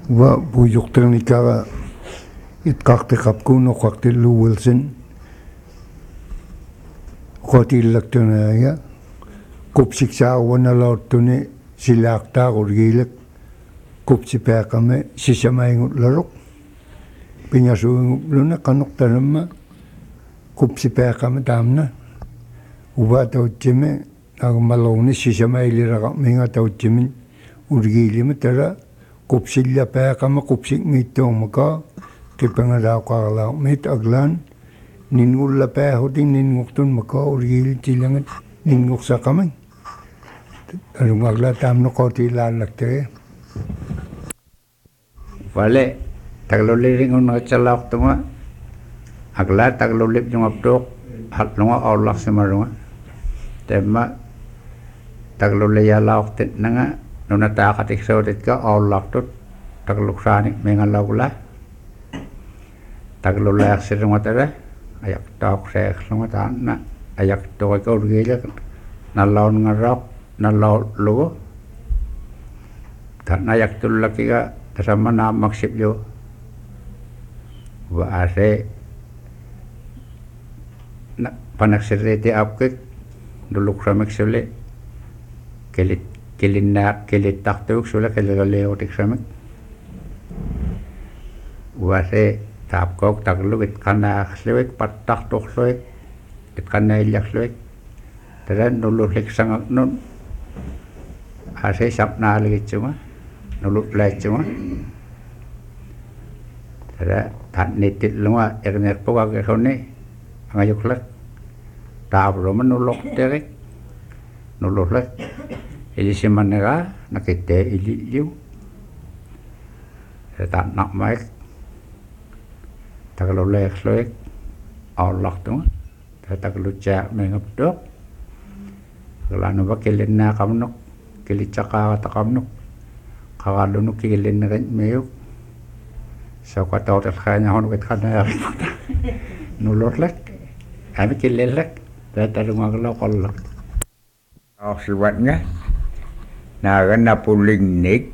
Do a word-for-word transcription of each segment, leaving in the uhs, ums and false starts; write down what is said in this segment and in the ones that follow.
wa buyukternikara itkakte kapkuno kakte luwelsen kotilaktunaya kupsiksawana lautune silakta urgilek kupsipakame sisamaingut larok pinyasuingut luna kanok tanama kupsipakame tamna uba tauchime agmalawni sisamailiraka minga tauchimin urgilime tara kupsilla pakama kupsik mittomaka kipangadaaqaarlaa mit aglan ningulla paahutin ninngurtun maka urgil tilangat ningursaqamang alungagla tamno qotilaallaktere vale tagloliring unachalaqtunga agla taglolip jungaptok hatlunga awlaq simarunga temma tagloliyalaaqtit nanga nuna taaqatiksotit ka awlaqtut tagluksaani mengalawla taglolaaqsirunga tara ayak taaqseeqlunga taanna ayak toika urgilak nalaun ngaraq nalaw lugo tan ayak tullakiga tasama namaksip yo wa ase na panaksirete apkik duluk samek sule kelit kelinna kelit taktuk sule keleleotik samek wa ase tapkok tagluk it kana slewek patak tok slewek it kana ilyak slewek tera nululik sangak nun ase sapna lagi cuma nulut lai cuma tera tan nitit lunga erner poka ke khone angayuk lek tab roman nulok terek nulok lek ili simanega nakite ili liu tan nak maik taglolek slek awlak tu tagluca mengapdok lanu bakelena kamnok kelicaka takamnok kagalunuk kilin ren meyuk saka tawtel khanya hon wet khana nulorlek ami kilelek tatarungaglo kollak Oksibatnya nagan na puling nik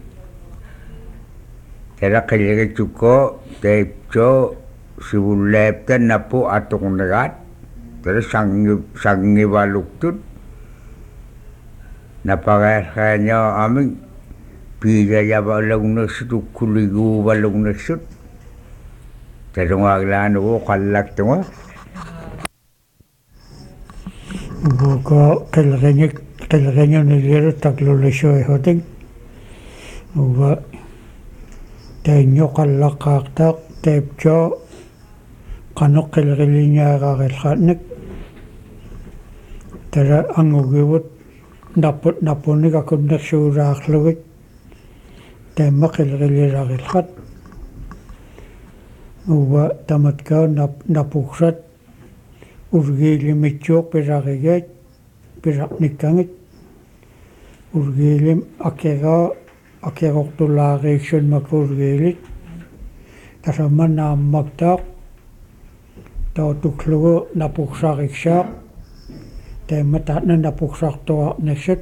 tera kaya cuko tepco sibuleptan na po atong nagat tera sangi sangi baluktut napakasanya aming pigaya balong nasut kuligu balong nasut terungaglan ko kalak tunga buka kelrenye kelrenye nilero taglolesho hoting uba tenyo kalakaktak tepcho kanok kelrelinya gagelkhanek tera angugewut napot naponi kakunnek suraakhlugit temma kelreli ragelkhat uba tamatka nap napuksat urgili mitchok perageget peraknikangit urgilim akega akegok tulareaction makurgilit tasama nammaktak tautuklugo napuksariksak temma tatna napuksak toa nekset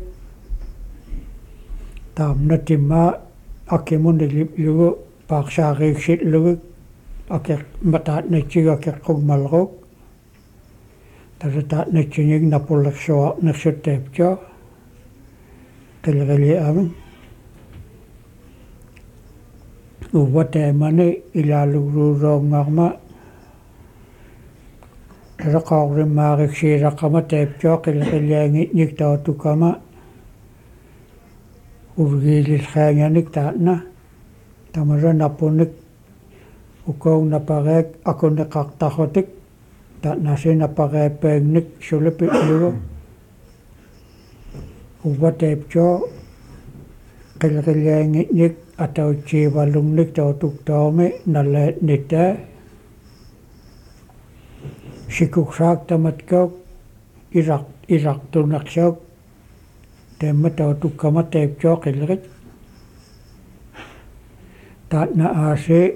tamna timma akemun lugo paksariksit lugo akek matat nechiga akek kogmalrok tata nechinig napulaksoa nekset tepcha kelreli amin uba temane ilalururongagma rakawri mariksi rakama tepcha kelreliangit niktautukama urgilil khanyanik tatna tamara napunik ukong naparek akonek kaktakotik tatna se naparepengnik sulepit lugo uba tepcha kelreliangit nik atau cibalungnik tautuktaume nalet nita sikuksak tamatkok irak irak tunaksak temma tautukama tepcha kelret tatna ase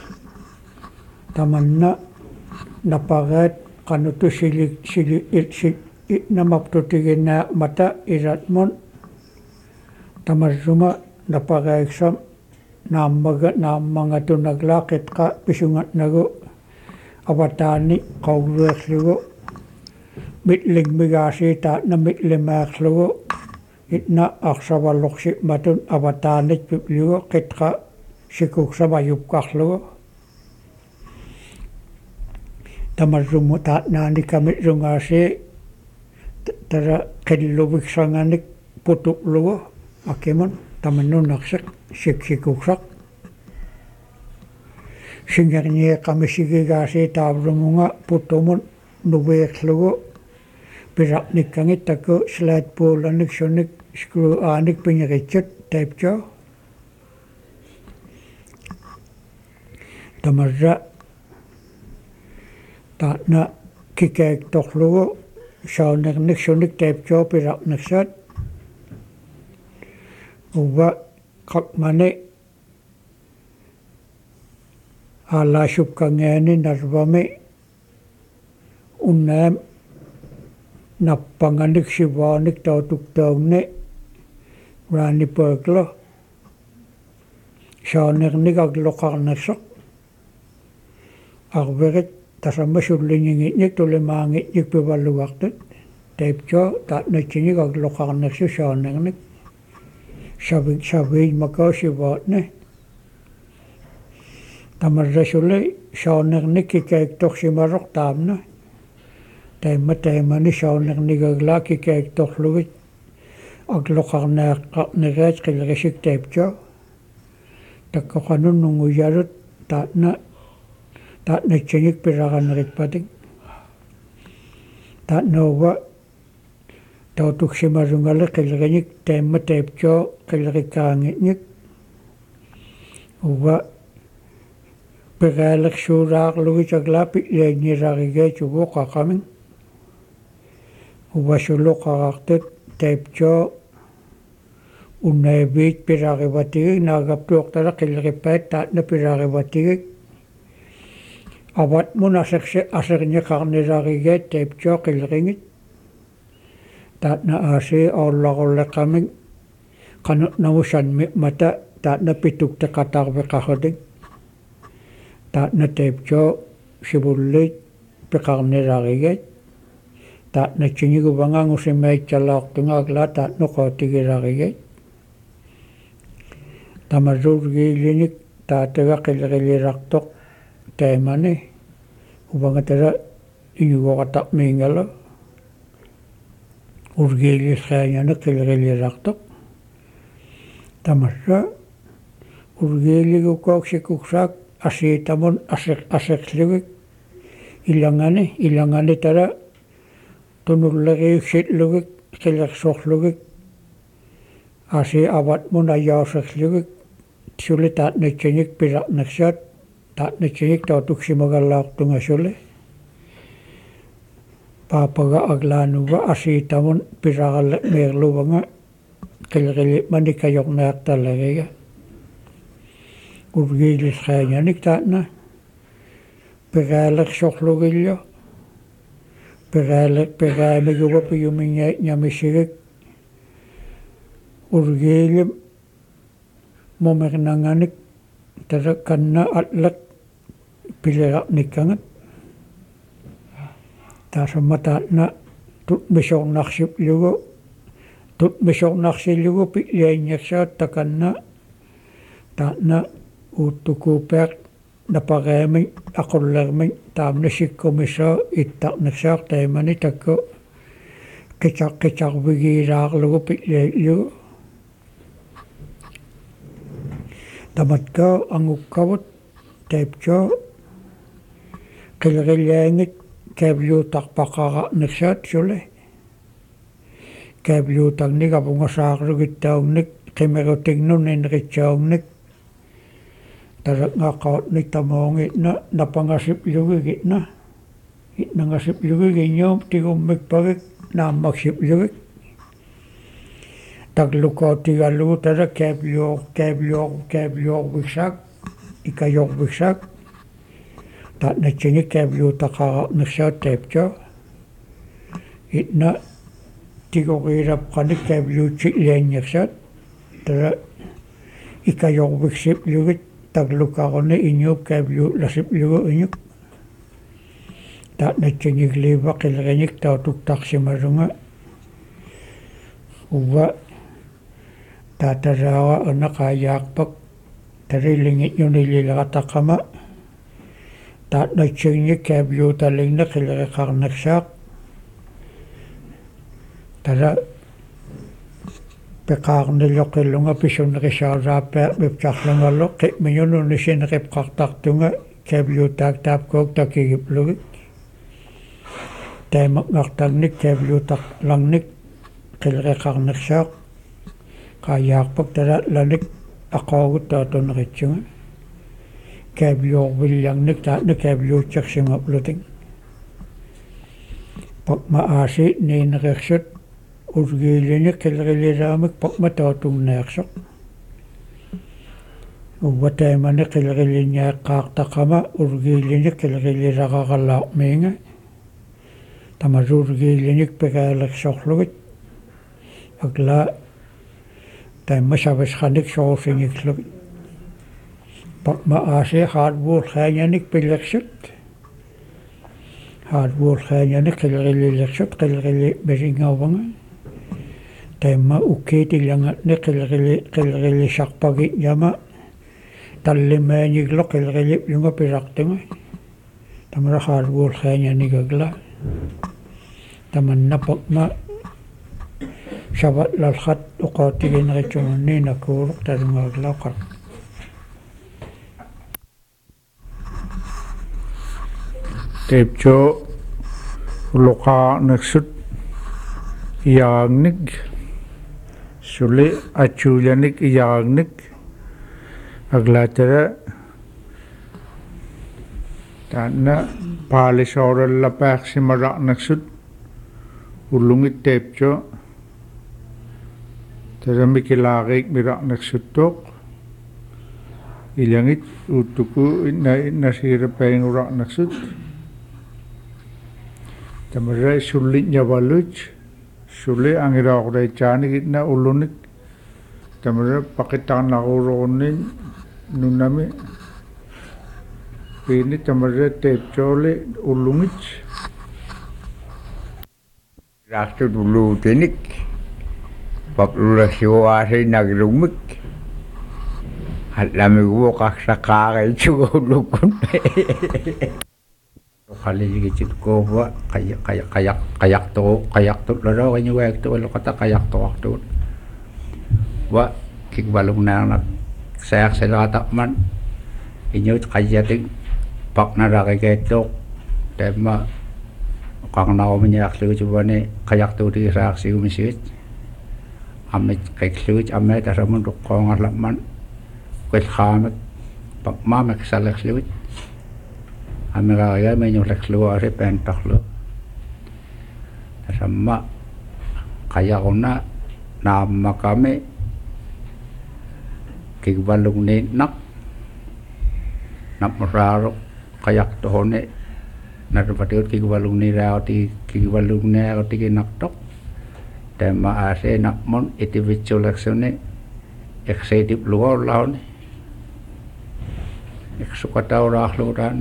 tamanna napagat kanutu silik silik it namaptutigina mata iratmon tamaruma napagaksam naammaga naammangatunagla qitqa pisungatnagu avataani qawluerlugu mitlingmigaasi taatna mitlimaaqlugu itna aqsavalluqsi matun avataanit pipligu qitqa sikuksamayupqarlugu tamarrumu taatnaani kamirrungaasi tara qilluviksanganik putuqlugu akimun tamannunaqsiq siksikuksaq singernie qamisigigaasi taavrumunga putumun nuveerlugu piraqnikkangit taku slaatpuulanik sunik skru aanik pingeritsut taipcho tamarra taatna kikeektorlugu saanernik sunik taipcho piraqniksat uva qaqmani aalaasupkangaani narvami unnaam nappanganik sivaanik tautuktaunni raaniperklo saanernik agloqarnersoq arverit tasamma sulliningitnik tulimaangitnik pivalluartut taipcho taatnatsinik agloqarnersu saanernik savik saviin makausivaatne tamarrasuli saanernik kikeektorsimaroq taamna taimma taimani saanernikagla kikeektorlugit agloqarnaaqqarneriat qillerisik taipcho takkoqanun nunguyalut taatna taatnatsinik piraqaneritpatik taatnauva tautuksimarungali qillerinik taimma taipcho qillerikkaangitnik uva pegaalersuulaarlugitagla pitlianngilarigaitugu qaqamin uvasuluqarartut taipcho unnaavit pilarivatigik naagaptuortala qillerippaat taatna pilarivatigik avatmun asersi aserniqarnilarigaat taipcho qilleringit taatna aasi aullarulleqamik qanutnagusanmi mata taatna pitukteqatarveqarrutik taatna taipcho sivullit piqarnilarigat taatnatsiniguvangangusimaitsalаартунгаagla taatnoqootigilarigat tamarruurgiilinik taataga qillerilirartoq taimani uvangatala inugoqataqmiingalo urgiilisqaañani qillerilirartoq tamarra urgiiligukooqsikuksaak asiitamun aseq aseqlugik ilangani ilangani tala tunulleriuksitlugik qillersorlugik asi avatmun ayaaserlugik suli taatnatsinik pilaqnersaat taatnatsinik tautuksimagallaartungasuli paapaga aglaanuga asiitamun piraqalle meerluvanga qillerilipmani kajornaartaleriga urgiilisqaañanik taatna pegaalersorlugillo pegaale pegaamiguva piyumingaat ñamisigik urgiilim momernanganik tara kanna atleq pileraqnikkangat taasamma taatna tutmisornarsilugu tutmisornarsilugu pitlianngерsaat takanna taatna uuttukuupiaq napagaaming aqullerming taamna sikkumissaa ittaqnersaaq taimani takku qicaq qicaqvigiilaarlugu pitliallugu tamatkaa angukkavut taipcho qillerilliaangit kaavluutarpaqararnersaat suli kaavluutarnik apungasaarlugittaugnik qimerutignun inritsaugnik taraqngaqautnik tamoongitna napangasipllugigitna itnangasiplugigiñuum tigummikpagik naammaksipllugik taglukootigallugu tara kaavluor kaavluor kaavluorviksaak ikajorviksaak taatnatsinik kaavluutaqararnersaat taipcho itna tigoriilapqanik kaavluutsik lianngерsaat tara ikajorviksip lugit taglukarone inyup kablu lasip lugu inyuk ta natchingik liva qilrenik ta tuktaksimarunga uwa ta tarawa ana qayaqpak tarilingit yunililaqataqama ta natchingik kablu talingna qilreqarnaqsaaq tara peqaarnilloqillunga pisunneqisaasaappa miptarlungallo qimmiñununnisinneqipqartartunga kabluutaak taapkook takigiplugit taimaqnartarnik kabluutarlarnik qilreqarnersaaq qaayaarpak tala lanik aqoogut taatuneritsunga kabluorvillarnik taatna kabluutsersimapluting pakma aasi niineqersut urgiilinik qilriliraamik pakma taatungneersoq uwataimani qilriliniaqqaartaqama urgiilinik qilriliraqaqalaarmiinga tamaruurgiilinik pekaalersorlugit akla taimma savasqanik soorsingiklugit pakma aasi haadvuulqaañanik pilersut haadvuulqaañanik qilrililersut qilrili mesingauvanga taimma ukkiitillangatni qilrili qilrilisarpagi yama tallimaañiglo qilrilipyunga pisartunga tamara haadvuulqaañanigagla tamanna pakma savatlalqat uqaatigineritsugunni nakuuruq talungaaglaaqar tepcho luqaarnersut iyaagnik suli achuullanik iyaagnik aglaatara taanna paalisoorallapaaksimaraqnersut ullungit tepcho taramikilaaqiik miraqnersuttoq ilyangit uuttuku inna innasiirapainguraqnersut tamara sulliñavaluch suli angiraaquraichaanikitna ullunik tamara paqitaarnaquuruunnin nunnami piini tamara tepchooli ullungit raastut ulluutinik paplulasiuaasi nagilumik allamiguuqarsaqaaqaitsuguullukun qalligit kowa qayak qayak qayak qayaqtu qayaqtu laro kanyuwektu lokata qayaqtuaqtu wa kikbalungnanak sayak selataman inyut qayating paknaraqiketok temma qaqnauminiaqlu chubane qayaqtu ti raaqsiumisit amit kaikluj amet aramun ruqqoongarlaman qilqaamek pakmamek salexluj amiraaya menyulexluari pentaklu tasamma qayaquna naamma kami kikbalungni nak napmaraaruk qayak tohone narpatiut kikbalungni raoti kikbalungni raoti kinaktok tema ase nakmon individualaksone executive luar laun eksukatau rahluran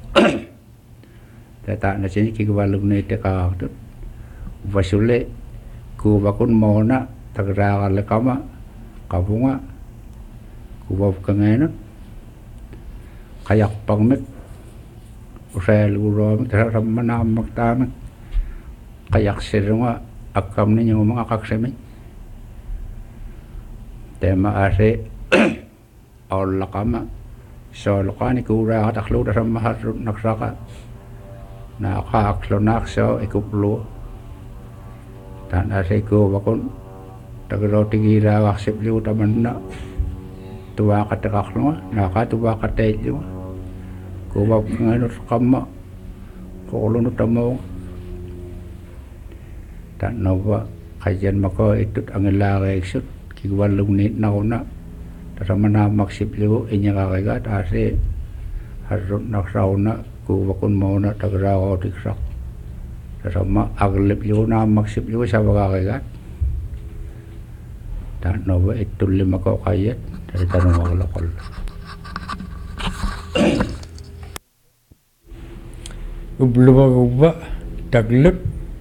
tata na sini kikbalungni tekaatut vasule ku bakun mona tagraale kama kabunga ku bapkangena kayak pangmek usai lurom teramana maktana kayak serunga akam ni nyumang akak semi tema ase Allah kama so lokani kura taklu dalam mahar naksaka na akak lonak so ikuplu dan ase ko bakun tagro tigira waksip liu tamanna tua katakak lo na ka tua katai liu ko bab nganut kama ko lunu tamo dan nawa kajian mako itut angela reksut kiwalung ni nauna taramana maksip liu inyaka ga ase harun nakrauna ku bakun mauna tagrao dikrak tarama aglip liu na maksip liu sabaga ga ta no wa itulli mako qayet dari tanong wala kol ubluwa ubwa taglut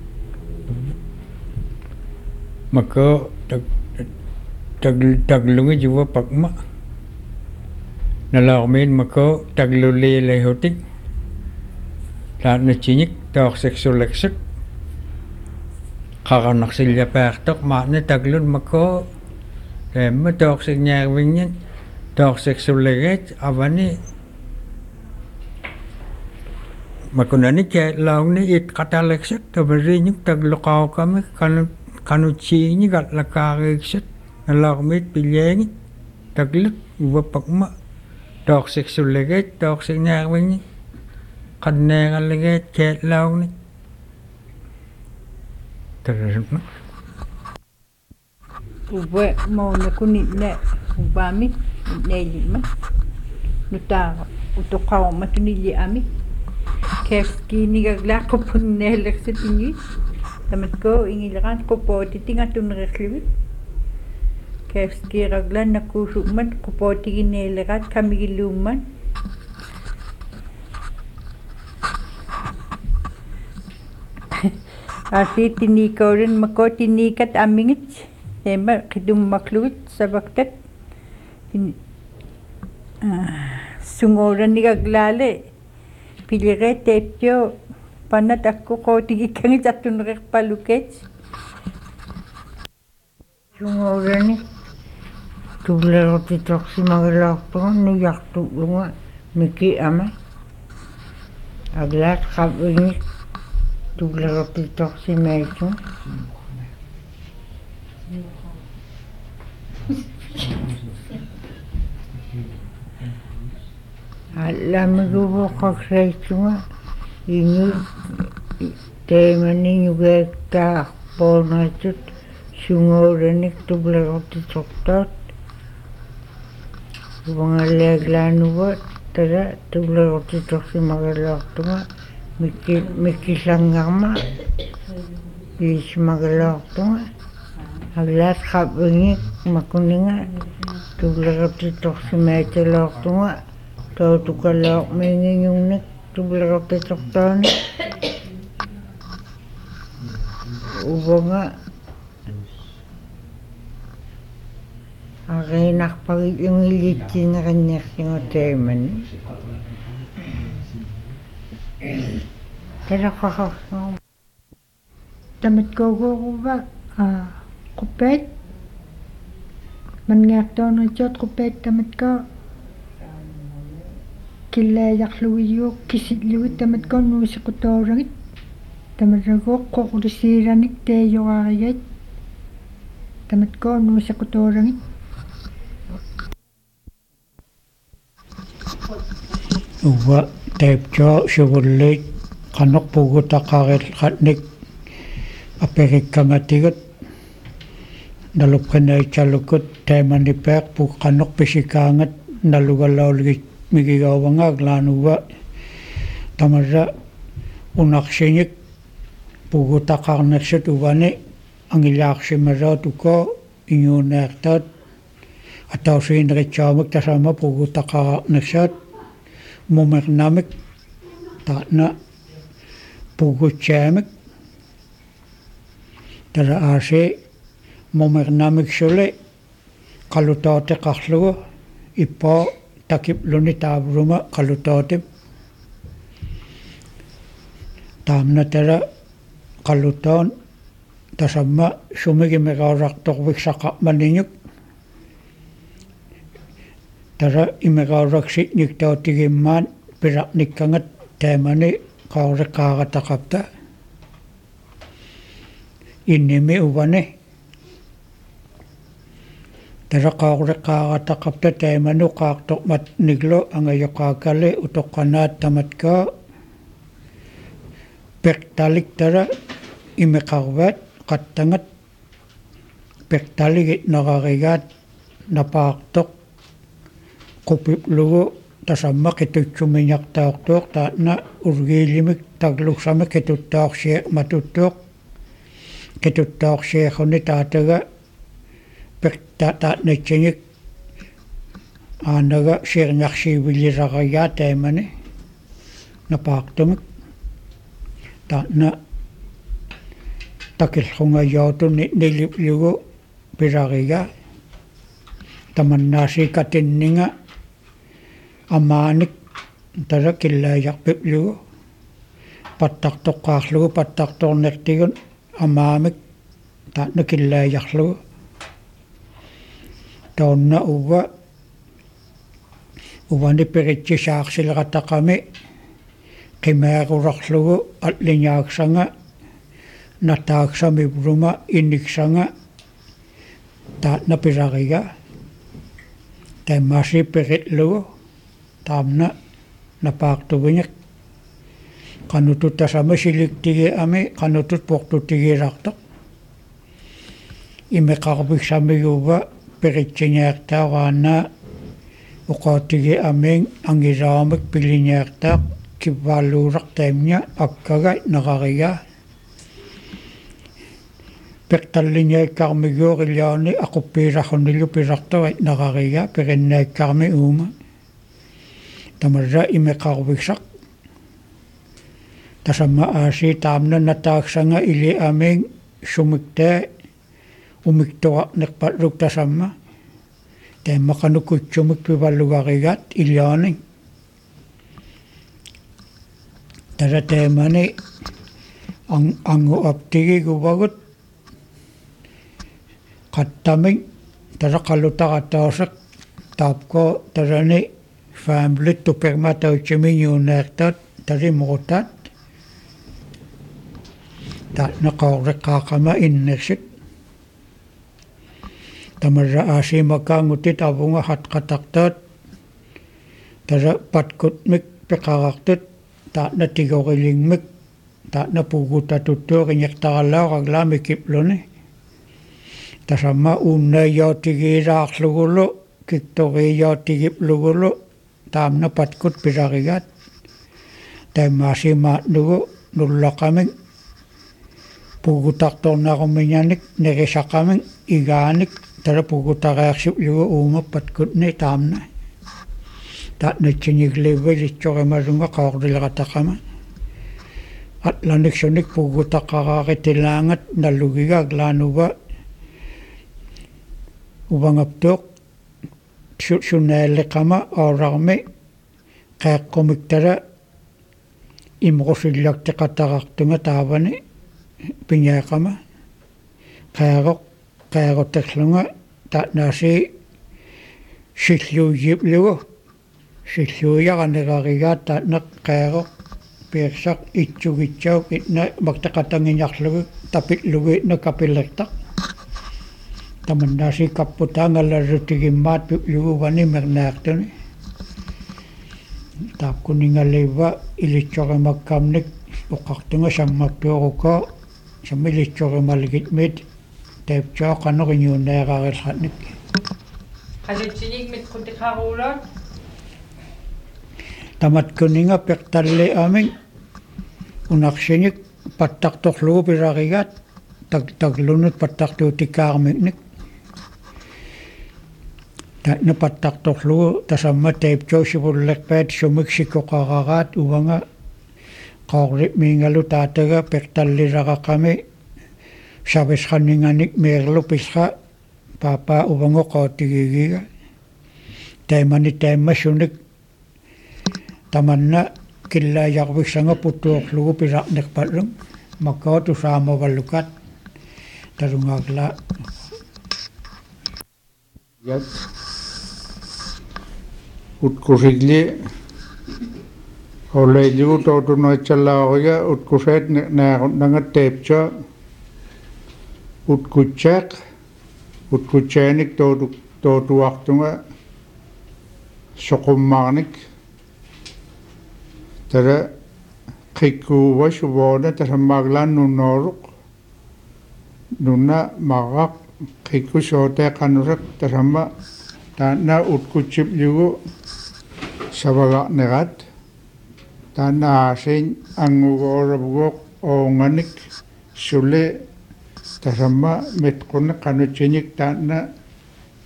maka tag tag taglungi juga pakma nalamin maka tagluli lehotik ta na chinik ta sexual exit kharanak silya pertok ma ne taglun maka em tok sik nyar winyen tok sexual leget avani makunani ke laung ni it kata lekset to beri nyuk taglukau kami kan kanu chi ni gat lakarexet nalakmit pilyengi taglut ubwa pakma tok sexual leget tok sik nyar winyen kanne leget ke laung ni terus ubwe mo na kunit na ubami neli ma nuta utokaw matunili ami keski ni gagla ko pun nelek sa tingi tamat ko ingiliran ko po titinga tunrekliwit keski ragla na kusuman ko po tingin nelekat kami giluman asi tinikaw rin mako tinikat amingit Emma kidum makluit sa baktet sungoran ni gaglale pilire tepyo panat ako ko tigikangit at tunrek paluket sungoran ni tulero titok si magalakto ni yakto lunga miki ama aglat kabingit tulero titok si mecho alam rubo kakreituma ini temani juga tak pernah cut sungorenik tu belakang coklat bangaleg lanuwa tera tu belakang coklat si magalak tuma mikir mikir sanggama di magalak tuma aglat kabingit makuninga tu belakang coklat si mecelok tuma tau tu kalau mengingin nek tu belakang coklat ni ubonga agay nakpagit yung ilitin na kanya yung teman kaya kakak damit ko ko ba kupet manyak to no jot kupet damit ko kila yak luyo kisit luyo damit ko no si ko to rangit damit ko ko kurisiran ik te yo ayat damit ko no si ko to rangit uwa tepjo sibulit kanok pugo takaret katnik aperik kamatigot nalup kanay chalukot teman dipek pu kanok pesikangat nalugalaw lagi migigawangag lanuwa tamarra unak sinyik pugo takarnek set uwane ang ilak simarat uko inyo nektat ataw sinrik chamik tasama pugo takarnek set mumernamik takna pugo chamik tara ase mumernamik sule kalutate kakluwa ipo takip luni tabruma kalutate tamna tara kaluton tasama sumigi megarak tokwik saka maninyuk tara imegarak sitnik tau tigiman pirak nikangat temani kaure kagatakapta inimi uwane tara kaure kagatakapta temanu kaktok mat niglo angayokakale utokanat tamatka pektalik tara imekawat katangat pektalik nagarigat napaktok kupip lugo tasama ketut suminyak taktok ta na urgilimik tagluk sama ketut tak syek matutok ketut tak syek honi tataga pekta ta netchingik anaga sirngarsiivillirarayaa taimani napaaqtumik taana takillrungayootuni niliplugu pirariga tamannaasi katinninga amaanik tara killaayarpiplugu pattartoqqaarlugu pattartornertigun amaamik taana killaayarlugu taonna uva uvani peritsisaarsilerataqami qimaarurarlugu allinjaaksanga nataaksamivruma inniksanga taana pirariga taimmaasi peritlugu taamna napaaqtugiñiq qanututtasami siliktigiami qanutut portutigiirartoq imeqarviksamiguva peritsiñaartaaraana uqaatigi aming angisaamik piliñaartaaq kivvaalluurartaimña akkaga nerariga pertalliñaikkarmiguurilluani aquppiisarrunillu pisartorit nerariga perinnaikkarmi uuma tamarra imeqarviksaq tasamma aasi taamna nataaksanga ili aming sumiktaa umiktoraqnerpalluk tasamma taimaqanukutsumik pivallugarigat ilaaning tara taimani angu aptigiguvagut qattaming tara qalutaqatausaq taapko tarani family tupermatautsimiñuunaartaat tarimurutat taatnaqaorriqqaaqama innersit tamarra aasiimakaangutit avunga hatqataqtaat tara patkutmik peqarartut taatna tigorilingmik taatna pugutatuttuuqiñertaralaaraglaami kipluni tasamma uunnaiyautigiraarlugulu kiktoriiyautigipplugulu taamna patkut pirarigat taimmaasimaatnugu nullaqamik pugutartornarumiñanik nerisaqamik igaanik tara pugutariarsilugu uuma patkutni taamna taatnatsingigliivvilitsoqimalunga qaordilerataqama atlaniksunik pugutaqaraaritilaangat nallugiga aglaanuga uvangaptuuq sunaalliqama aurarmi qaaqqumik tara imrusillartiqatarartunga taavani piñaaqama qaaroq qaaroterlunga taatnaasi silluuyiplugu silluuyaranegarigaat taatna qaaroq piirsaq itsugitsauk itna martaqatangiñarlugu tapitlugu itna kapillertaq tamannaasi kapputaangalarrutigimmaat piplugu mernaartuni taapkuningalliiva ilitsoqimakkamnik uqartunga sammappiuruko samilitsoqimalgitmit taipchaa qanoriñuunnaaqarillatnik qalutsigik mitqutiqaruulaat tamatkuninga peqtalli aming unaqsiñik pattartorlugu pirarigaat tak taglunut pattartuutikaarmiknik taatna pattartorlugu tasamma taipchoo sivullerpaat sumik sikoqararaat uvanga qaorrimiingalu taataga peqtalliraqaqami savisqaninganik meerlu pisqa paapaa uvango qaatigigiga taimani taimmassunik tamanna killaayarviksanga puttuorlugu pisarnerpallum makkootu saamavallukat tarungaagla Yat utkusigli olleiligu tootunoitsallaaruga utkuseet naarunnanga teepcha utkutsaaq utkutsaanik tootu tootuartunga soqummaarnik tara qikkuuva suvoona tasammaaglaan nunnooruq nunna marraq qikku sooteeqanusaq tasamma taanna utkutsipliugu savagaqnerat taanna aasiin angugoораvugoq oonganik suli tasamma mitqunne qanutsinik taanna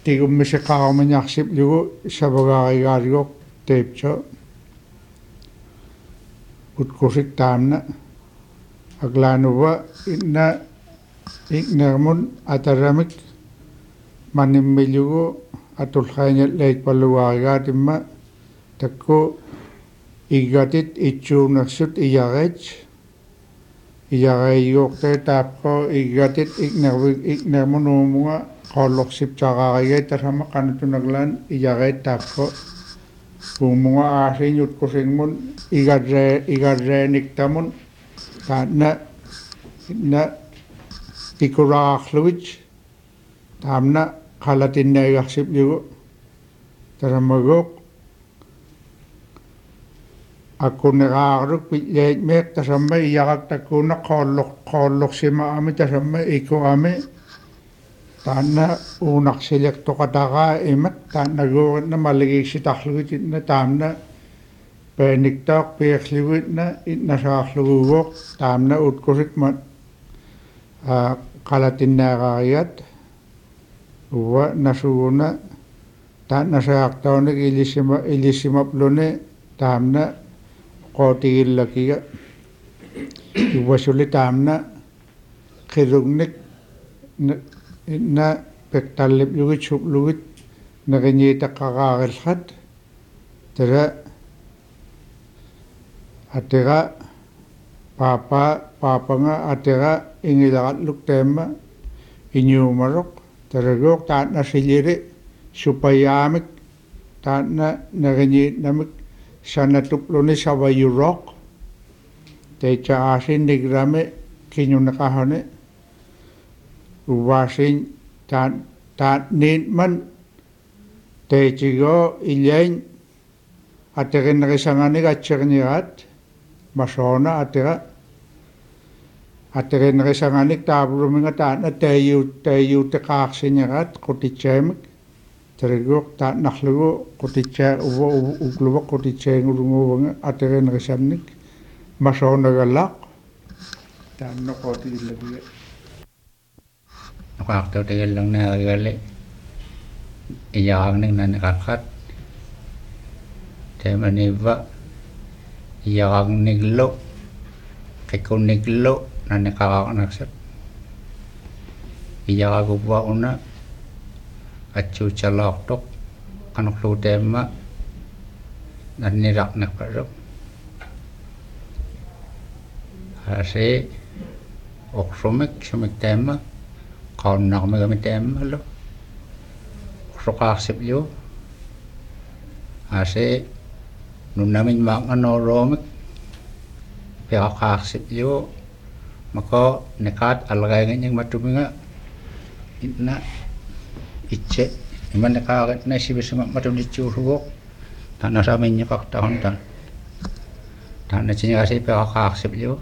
тигуммисеқарминиарсип лугу савагааригаалигоқ теипчо уткусик таамна аглаанува инна игнермун атарамик маниммилугу атулхаанят леикпаллугааригаатимма такку игатит итсуунерсут иярит иярайгуортэ таапко игатит игнервик игнермунуумуга qollorсиптарааригай тасама канатунаглаан иярайт таапко уумуга аасиинут кусингмун игаррэ игаррээниктамун таанна на пикураарлугит таамна қалатиннаагарсиплугу тарамагоқ аккунераарук пиллэит меэк тасамма иярактаккуна qollor qollorsimaами тасамма икуами таанна уунарсилертоқатараа имат тааннагууринна маллигисситарлугитинна таамна пээниктаақ пиерлугитна иннасаарлугугоқ таамна уткусикмат а қалатиннаагаариат уа насууна тааннасаартооник илиссима илиссимаплуни таамна qootигиллакига уасули таамна қилугник инна пекталлип лугит суплугит нагиниитаққараариллат тара атера папа папанга атера ингиларатлук таама иниумароқ тарагоқ таанна силири супаяамик таанна нагиниитнамик санатуплуни саваюроқ тейча аасинниграми кинунеқахони увасин таан таанниинман тейчиго илэйн атериннерисанганик атсернигаат масоона атера атериннерисанганик таавлуминга таана таиут таиутеқаарсинераат қутитсаамик таригуоқ тааннарлугу қутитсаа ува уклува қутитсаангулунгууванга атериннерисанник масоонагалаақ таанноқотигиллагига Waktu tegelang na gale iyang ning nan kakat temaniva iyang niglo kekon niglo nan kakak naksat iyang gubwa una acu calok tok kanok lu tema nan nirak nak parok hase oksomik somik tema còn nào mà mình tem lúc số các xếp vô à sẽ nụ nà mình mặc nó rô mất phải các xếp vô mà có nekat algai nhưng mà chúng mình á ít na ít chết mà nekat này xí bớt mà chúng đi chịu ruột thằng nào sao mình nhớ các tahun thằng thằng này chỉ là sẽ phải các xếp vô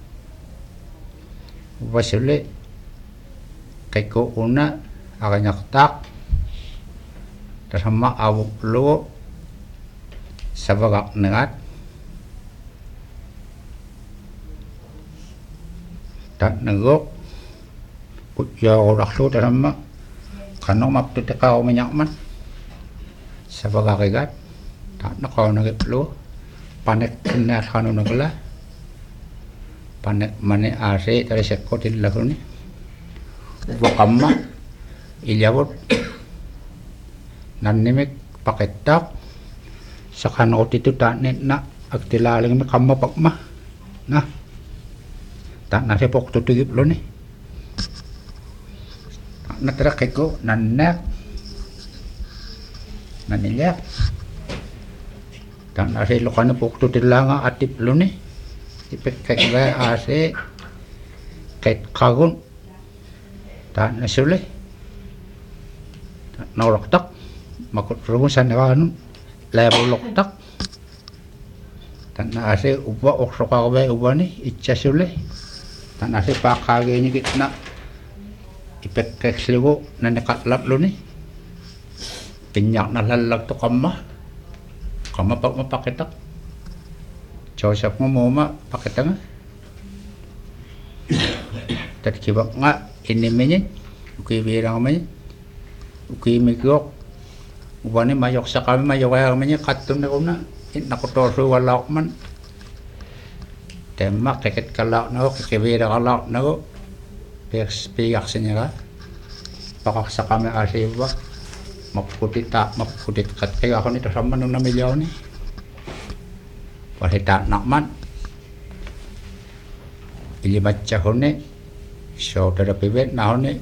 và xử lý cái cô una agak nyaktak terhama awuk lo sabagak nengat tak negok ya orang lo terhama kanong maptu tekau menyakman sabagak igat tak nakau nagip lo panek kena kanu nagla panek mane ase dari sekotin lalu ni Wakamma ilyawot nanimik paketak sakan otitu tanet na agtilaling na kamma pakma na tak na sepok tutugip lo ni na terakeko nanak nanilyak tak na se lokana pok tutilanga atip lo ni ipek kekla ase ket kagun tak nasuleh tak norok tak makut rumusan kan level lok tak tak nase uba oksoka be uba ni icca suleh tak nase pakage ni kitna ipek keksligo nanekat lat lo ni pinyak nalalak to kamma kamma pak ma paketak josep mo ma paketanga tad kibak nga ini menye kuwi birang menye ukimikok wani mayok sa kami mayok ay kami katun na kuna nakutorso walaok man temak keket kalak na ko kikibira kalak na ko pigak sa niya ka pakak sa kami asiwa mapukutit ta mapukutit kat kaya ako nito sama nung na milyaw ni pahita nakman ilimat siya ko ni so tada pibet na ko ni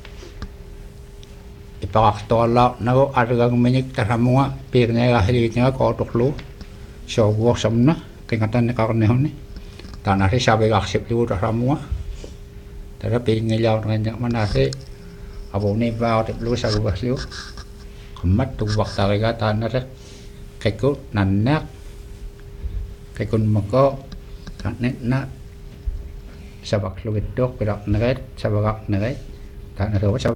ipakakto ala na ko aragang minik taramunga pig na kahiligit niya ko tuklo so guwak sam na kingatan ni kakarni ko ni tanah rin sabi kaksip liwo taramunga tada pig ngilaw na kanya manasi abo ni ba ako tiplo sa guwas liwo kemat tuwak tariga tanah rin kaya nanak kaya mako kanet na sabak luwit dok pirak naret sabak naret tanah rin